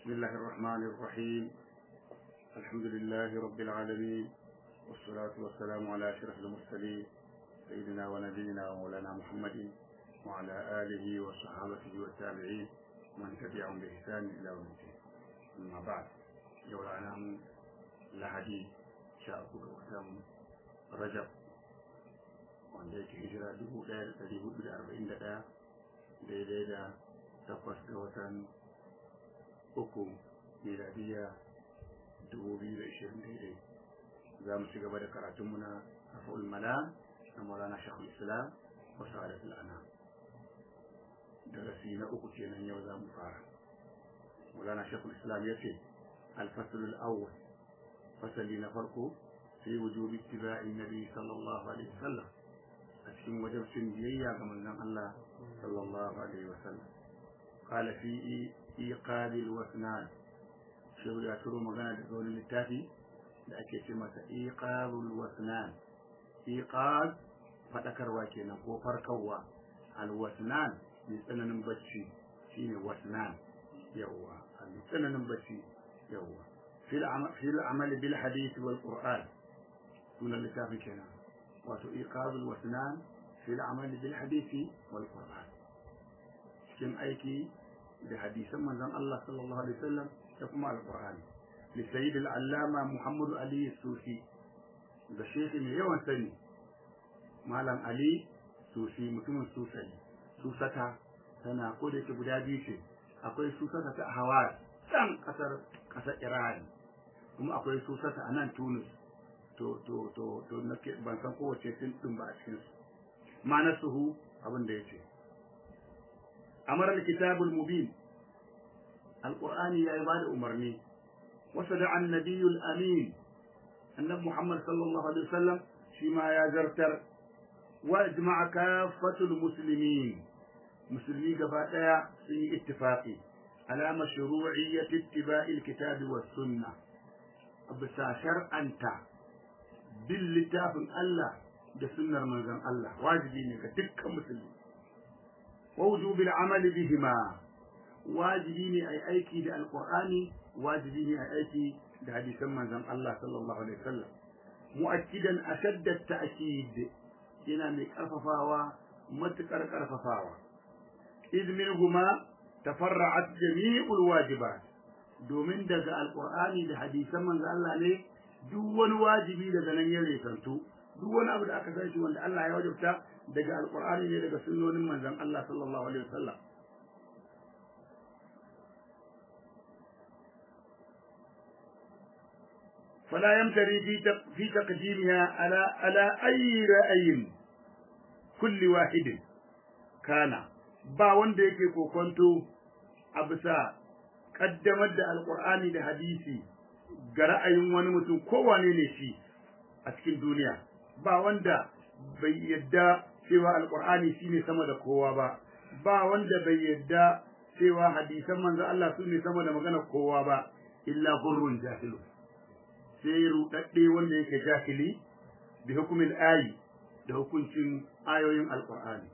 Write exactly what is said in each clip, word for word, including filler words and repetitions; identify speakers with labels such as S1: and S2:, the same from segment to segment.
S1: بسم الله الرحمن الرحيم. الحمد لله رب العالمين، والصلاة والسلام على أشرف المرسلين سيدنا ونبينا ومولانا محمد وعلى آله وصحابته والتابعين ومن تبعهم بإحسان إلى يوم الدين. أما بعد، يولانا لحدي شاءكم وقتام رجب wanda yake hijira dubu ɗaya da ɗari hudu da arba'in da ɗaya daidai da takwas ga watan uku miladiya dubu biyu da ishirin daidai. Za mu ci gaba da karatunmu na rafa'ul malam na maulana shekul islam wa sa'adatul anam. darasi na uku kenan yau za mu fara. maulana shekul islam ya ce alfasalul awwal, fasali na farko fi wujubi ittiba'in nabi sallallahu alaihi wasallam, a cikin wajibcin biyayya ga manzon Allah sallallahu alaihi wasallam. qala fi iqabil wasnan, shehu ya turo magana da wani littafi da ake ce masa iqabul wasnan. iqab fadakarwa kenan ko farkarwa, al wasnan mai tsananin bacci shine wasnan. yawa mai tsananin bacci yawa fil amal fil amal bil hadith wal qur'an, sunan littafin kenan. wato iqabul wasnan fil amal bil hadisi wal qur'an, cikin aiki da hadisan manzon Allah sallallahu alaihi wasallam da kuma alqur'ani. li sayyid al allama muhammad ali sufi, da shehi mai yawan sani malam ali sufi, mutumin sufi. susata tana ko da yake guda biyu ce, akwai susata ta hawaz can kasar kasar iran, kuma akwai susata a nan tunis. to to to to nake ban san kowace tin din ba a cikin su. manasuhu abin da yace amara alkitabul mubin, alqur'ani ya bada umarni. wasada annabiyul amin, annabi muhammad sallallahu alaihi wasallam shi ma ya zartar. wa ijma'a kafatul muslimin, musulmi gaba daya sun yi ittifaqi ala mashru'iyyati ittiba'il kitabi was sunnah, abisa shar'anta bin littafin Allah da sunnar manzon Allah wajibi ne ga dukkan musulmi. wa wujubil amali bihima, wajibi ne ai aiki da alqur'ani, wajibi ne ai aiki da hadisan manzon Allah sallallahu alaihi wasallam. mu'akkidan ashadda at-ta'kid, yana mai karfafawa matukar karfafawa. id minhuma tafarra'at jami'ul wajibat, domin daga alqur'ani da hadisan manzon Allah ne duk wani wajibi daga nan ya rekantu. duk wani abu da aka san shi wanda Allah ya wajabta daga alqur'ani ne, daga sunnonin manzon Allah sallallahu alaihi wasallam. fala yamtari fi fi taqdimiha ala ala ayi ra'ayin kulli wahid kana, ba wanda yake kokonto a bisa kaddamar da alqur'ani da hadisi ga ra'ayin wani mutum kowane ne shi a cikin duniya. ba wanda bai yadda cewa alqur'ani shine sama da kowa ba, ba wanda bai yadda cewa hadisan manzo Allah sune sama da magana kowa ba, illa gurrun jahilu, sai rudadde wanda yake jahili bi hukumin ayi, da hukuncin ayoyin alqur'ani.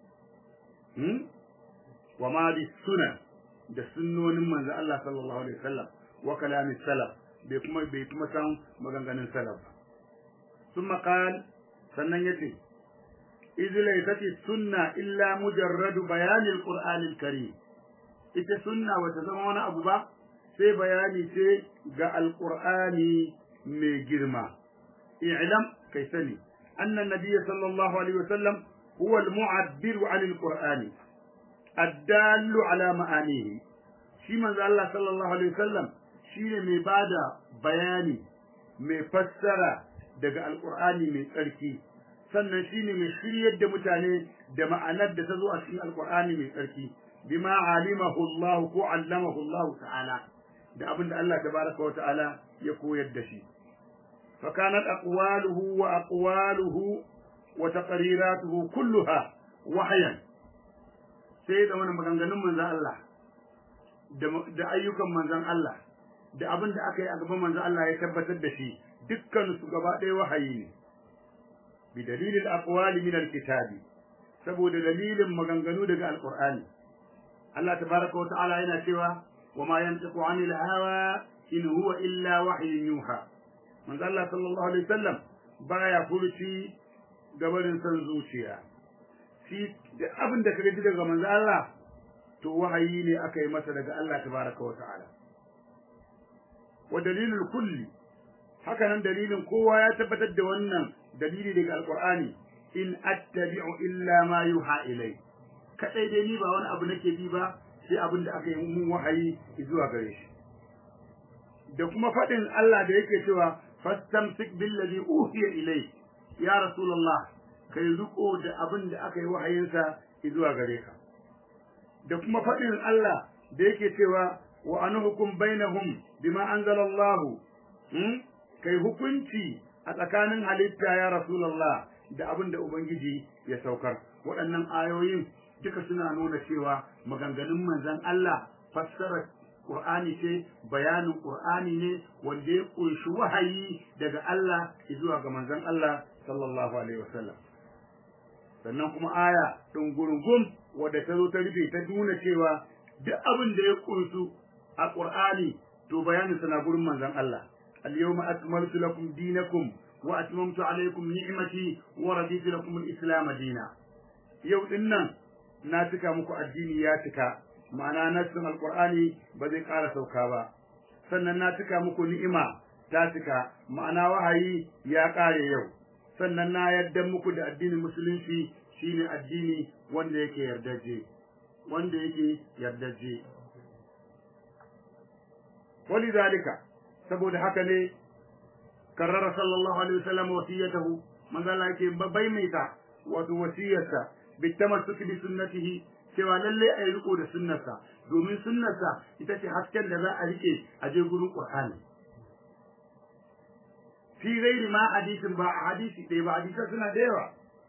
S1: hmm wa ma bi sunan, da sunnonin manzo Allah sallallahu alaihi wasallam, wa kalamis salaf, bai kuma bai kuma san maganganun salaf ba. thumma qala, sannan yace idh laysati sunna illa mujarradu bayani alquran alkarim, ita sunna wata zama wani abu ba sai bayani ce ga alqur'ani mai girma. i'lam, kai sani anna nabiyya sallallahu alaihi wasallam huwa almu'abbiru 'an alqur'ani ad-dallu 'ala ma'anihi, shi manzo Allah sallallahu alaihi wasallam shine mai bada bayani, mai fassara daga alqur'ani mai tsarki, sannan shine mai shiryar da mutane da ma'anar da ta zo a cikin alqur'ani mai tsarki, bima alimahu Allah ko allamahu Allah ta'ala, da abin da Allah tabaraka wa ta'ala ya koyar da shi. fa kanat aqwaluhu wa aqwaluhu wa taqriratuhu kulluha wahyan, sai da wannan maganganun manzon Allah da ayyukan manzon Allah da abin da aka yi a gaban manzon Allah ya tabbatar da shi, dukkan su gaba ɗaya wahayi ne. bi dalilil aqwali min alkitabi, saboda dalilin maganganu daga alqur'ani. Allah tabaraka wa ta'ala yana cewa وما ينطق عن الهوى إن هو إلا وحي يوحى من الله صلى الله عليه وسلم baya furci gabarin san zuciya shi da abin da kaga daga manzo Allah to wahayi ne aka yi masa daga Allah tabaraka wa ta'ala wa dalilul kulli haka nan dalilin kowa ya tabbatar da wannan dalili daga alqur'ani in attabi'u illa ma yuha ilai kadai dai ni ba wani abu nake bi ba sai abin da aka yi mun wahayi zuwa gare shi da kuma fadin Allah da yake cewa fastamsik billazi uhiya ilai ya rasulullah kai riko da abin da aka yi wahayinsa zuwa gare ka da kuma fadin Allah da yake cewa wa anhukum bainahum bima anzalallahu hmm? kai hukunci a tsakanin halitta ya rasulullah da abin da ubangiji ya saukar waɗannan ayoyin duka suna nuna cewa maganganun manzon Allah fassara Qur'ani ce bayanin Qur'ani ne wanda ya kunshi wahayi daga Allah zuwa ga manzon Allah sallallahu alaihi wasallam sannan kuma aya din gurungum wadda ta zo ta rufe ta nuna cewa duk abin da ya kunsu a Qur'ani to bayanin sa na gurin manzon Allah al-yawma akmaltu lakum dinakum wa atmamtu alaykum ni'mati wa raditu lakum al-islam dinan yau dinnan na cika muku addini ya cika ma'ana nassin alqur'ani ba zai ƙara sauka ba sannan na cika muku ni'ima ta cika ma'ana wahayi ya ƙare yau sannan na yadda muku da addinin musulunci shine addini wanda yake yardaje wanda yake yardaje walidhalika saboda haka ne karrara sallallahu alaihi wasallam wasiyatahu manzo Allah yake baimaita wato wasiyarsa bitamassuki bi sunnatihi cewa lalle ayi riko da sunnarsa domin sunnarsa ita ce hasken da za a rike a je gurin Qur'ani fi ghairi ma hadisin ba hadisi dai ba hadisi suna da yawa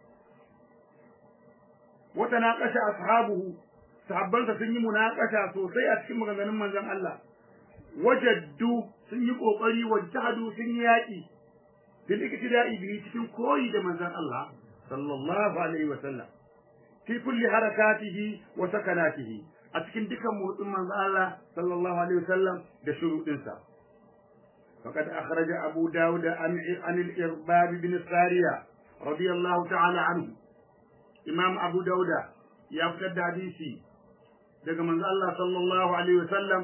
S1: wata naqasha ashabuhu sahabbansa sun yi munaqasha sosai a cikin maganganun manzon Allah wajaddu sun yi kokari wajhadu sun yi yaki bil iktida'i bi cikin koyi da manzon Allah sallallahu alaihi wasallam fi kulli harakatihi wa sakanatihi a cikin dukan motsin manzon Allah sallallahu alaihi wasallam da shuruɗin sa faqad akhraja abu daud an an al-irbab bin sariya radiyallahu ta'ala anhu imam abu daud ya fitar da hadisi daga manzon Allah sallallahu alaihi wasallam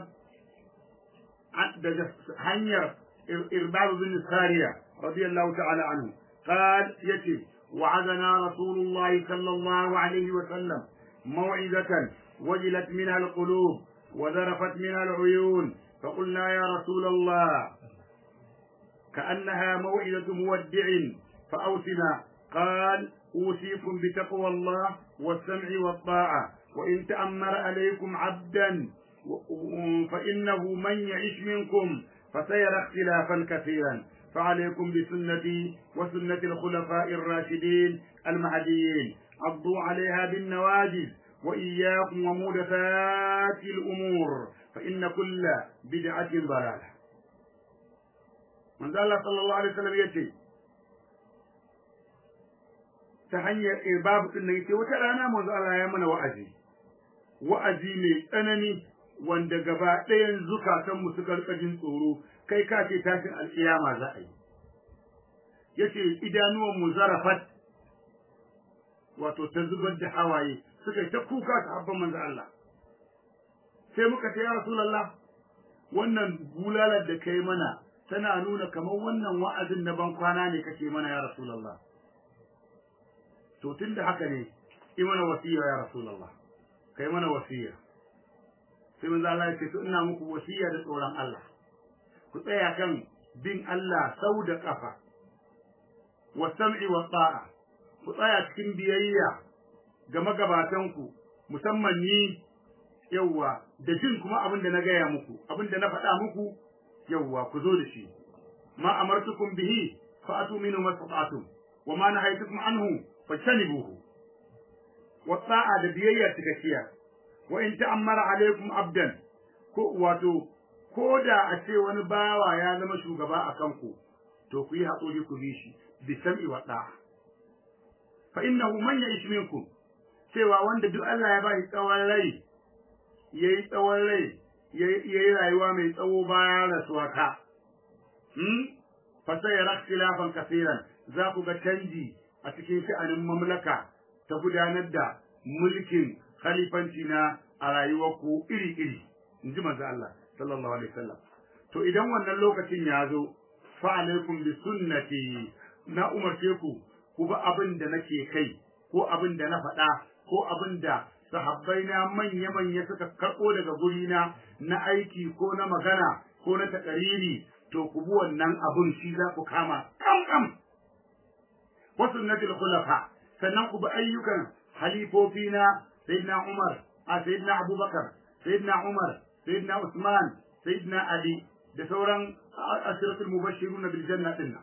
S1: daga hanyar irbab bin sariya radiyallahu ta'ala anhu قال يتي وعدنا رسول الله صلى الله عليه وسلم موعظة وجلت منها القلوب وذرفت منها العيون فقلنا يا رسول الله كأنها موعظة مودع فأوصنا قال أوصيكم بتقوى الله والسمع والطاعة وإن تأمر عليكم عبدا فإنه من يعش منكم فسيرى اختلافا كثيرا فعليكم بسنتي وسنة الخلفاء الراشدين المهديين عضوا عليها بالنواجذ وإياكم ومحدثات الأمور فإن كل بدعة ضلالة من الله صلى الله عليه وسلم يأتي تهنير إرباب النيتي وترانا من الله يمن وأزي وأزي من أنني wanda gaba ɗayan zukatanmu suka rika jin tsoro kai ka ce tashin alƙiyama za a yi yace idanuwan mu zarafat wato ta zubar da hawaye suka ta kuka ta habban manzo Allah sai muka ce ya rasulullah wannan bulalar da kai mana tana nuna kamar wannan wa'azin na ban kwana ne kake mana ya rasulullah to tunda haka ne yi mana wasiya ya rasulullah kai mana wasiya sai manzo Allah ya ce to ina muku wasiya da tsoron Allah ku tsaya kan bin Allah sau da kafa wa sam'i wa ta'a ku tsaya cikin biyayya ga magabatan ku musamman ni yawa da jin kuma abin da na gaya muku abin da na faɗa muku yawa ku zo da shi ma amartukum bihi fa'atu minhu mastata'tum wa ma nahaytukum anhu fajtanibuhu wa ta'a da biyayya cikakkiya wa in ta'ammara alaikum abdan ko wato ko da a ce wani bawa ya zama shugaba a kanku to ku yi haƙuri ku bi shi bi sam'i wa da'a fa innahu man ya'ish minkum cewa wanda duk Allah ya ba shi tsawon rai yayi tsawon rai yayi rayuwa mai tsawo bayan rasuwata hmm fa sayara ikhtilafan kaseeran za ku ga canji a cikin sha'anin mamlaka ta gudanar da mulkin khalifanci na a rayuwarku iri-iri inji manzo Allah sallallahu alaihi wasallam to idan wannan lokacin ya zo fa alaikum bi sunnati na umarce ku ku ba abin da nake kai ko abin da na faɗa ko abin da sahabbai na manya-manya suka karɓo daga gurina na aiki ko na magana ko na takariri to ku bi wannan abin shi za ku kama kam-kam wa sunnatul khulafa sannan ku bi ayyukan halifofina sayyidina Umar a sayyidina Abubakar sayyidina Umar sayyidina Usman sayyidina Ali da sauran asiratul mubashiruna bil janna dinna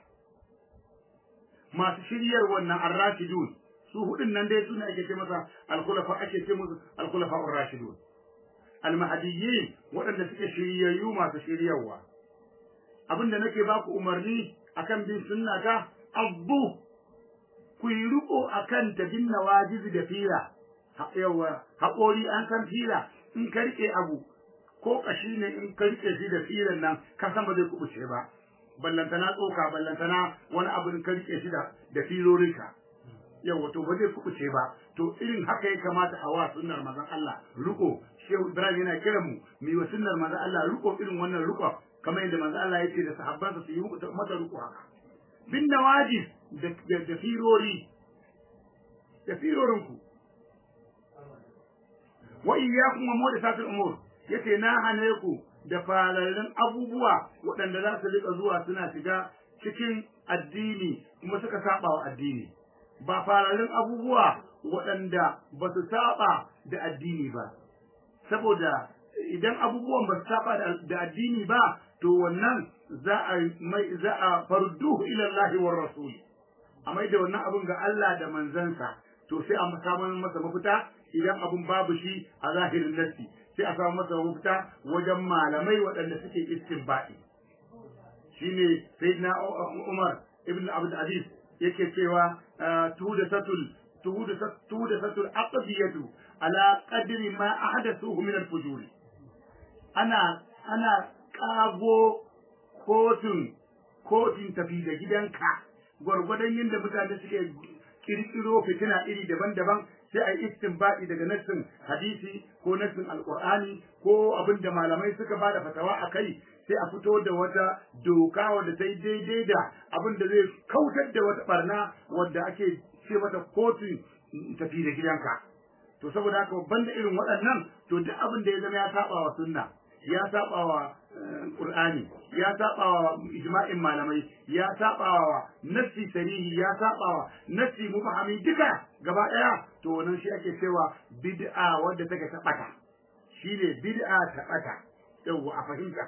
S1: masu shiryar wannan ar-rashidun su hudun nan dai suna ake ce masa al-khulafa ake ce musu al-khulafa ar-rashidun al-mahdiyyin wadanda suke shiryayyu masu shiryarwa abinda nake baku umarni akan bin sunnata abdu ku yi riko akan ta bin nawajiz da fira yawa haƙori an san fira in ka rike abu ko kashi ne in ka rike shi da firan nan ka san ba zai kubuce ba ballantana tsoka ballantana wani abu in ka rike shi da da firorinka yawa to ba zai kubuce ba to irin haka ya kamata a wa sunnar manzon Allah riko Shehu Ibrahim yana kira mu mu yi wa sunnar manzon Allah riko irin wannan riko kamar yadda manzon Allah ya ce da sahabbansa su yi mata riko haka bin nawajis da da firori da firorinku wa iyyakum wa muhdathatil umur yace na hane ku da fararen abubuwa waɗanda za su rika zuwa suna shiga cikin addini kuma suka saba wa addini ba fararen abubuwa waɗanda ba su saba da addini ba saboda idan abubuwan ba su saba da addini ba to wannan za a mai za a farduhu ila Allah wa rasul amma da wannan abun ga Allah da manzansa to sai a samu masa mafita idan abun babu shi a zahirin nassi sai a samu masa mafita wajen malamai waɗanda suke istinbadi shine sayyidina Umar ibn Abdul Aziz yake cewa tuhudatul tuhudatul aqdiyatu ala qadri ma ahdathuhu min al-fujur ana ana kago kotun kotun tafi da gidanka gwargwadon yadda mutane suke kirkiro fitina iri daban-daban sai a yi istinbadi daga nassin hadisi ko nassin alqur'ani ko abinda malamai suka bada fatawa akai sai a fito da wata doka wadda ta yi daidai da abinda zai kautar da wata barna wadda ake ce mata kotun tafi da gidanka to saboda haka banda irin waɗannan to duk abin da ya zama ya saba wa sunna ya saba wa qur'ani ya saba wa ijma'in malamai ya saba wa nassi sarihi ya saba wa nassi mubahami duka gaba daya to wannan shi ake cewa bid'a wadda take ta bata shine bid'a ta bata yawa a fahimta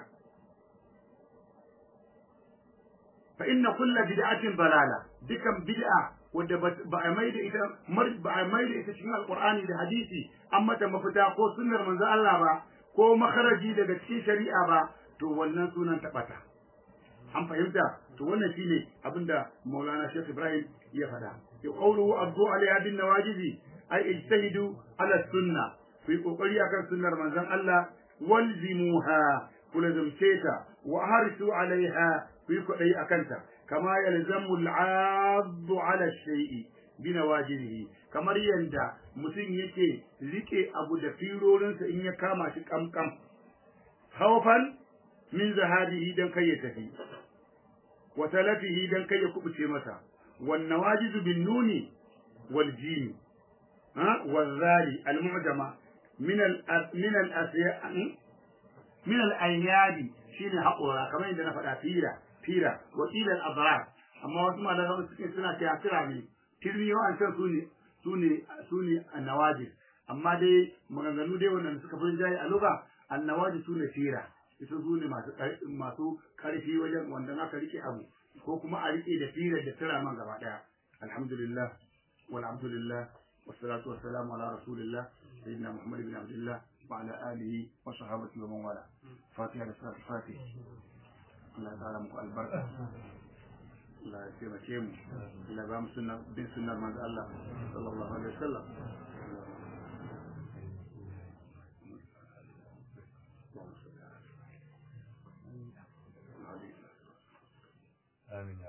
S1: fa inna kullu bid'atin dalala dukan bid'a wadda ba a mai da ita ba a mai da ita cikin alqur'ani da hadisi an mata mafita ko sunnar manzo Allah ba ko makaraji daga cikin shari'a ba to wannan sunan ta bata an fahimta to wannan shine abinda Maulana Sheikh Ibrahim ya faɗa ya qawluhu addu alayha bin nawajizi ay ijtahidu ala sunna fi kokari akan sunnar manzon Allah walzimuha kulazumta wa harisu alaiha fi kodai akanta kama yalzamu al'addu ala shay'i binawajihi kamar yanda mutum yake rike abu da firorinsa in ya kama shi kamkam khawfan min zahabihi dan kai ya tafi wa talafihi dan kai ya kubuce masa wan nawajizu bin nuni wal jim ha wal zali al mu'jama min al min al asya min al ayyadi shine haƙora kamar yadda na faɗa fira fira wa ila al adrar amma wasu malaman suke suna cewa kira ne tirmiyo an san sune sune sune annawajid amma dai maganganu dai wannan suka fi jayi a lugha annawajid sune fira ita sune masu masu karfi wajen wanda aka rike abu ko kuma a rike da fira da tira man gaba daya alhamdulillah walhamdulillah wassalatu wassalamu ala rasulillah sayyidina muhammad ibn abdullah wa ala alihi wa sahbihi wa man wala fatiha da fatiha Allah ya tsara muku albarka Allah ya taimake mu Allah ba mu sunna bin sunnar manzo Allah sallallahu alaihi wasallam
S2: amin